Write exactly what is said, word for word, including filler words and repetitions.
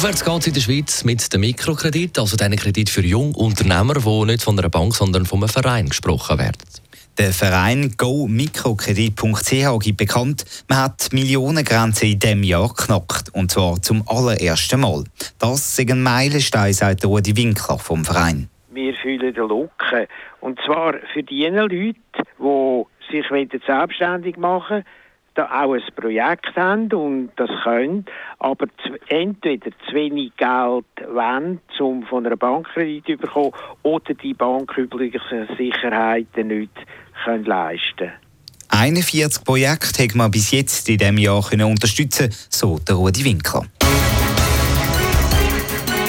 Aufwärts geht es in der Schweiz mit dem Mikrokredit, also den Kredit für Jungunternehmer, die nicht von einer Bank, sondern von einem Verein gesprochen werden. Der Verein go mikrokredit punkt c h gibt bekannt, man hat die Millionengrenze in diesem Jahr geknackt, und zwar zum allerersten Mal. Das ist ein Meilenstein, sagt Rudi Winkler vom Verein. Wir fühlen den Locken. Und zwar für die Leute, die sich selbstständig machen wollen, da auch ein Projekt haben und das können, aber entweder zu wenig Geld wollen, um von einer Bankkredit zu bekommen, oder die banküblichen Sicherheiten nicht können leisten. einundvierzig Projekte hat man bis jetzt in diesem Jahr unterstützen können, so der Rudi Winkler.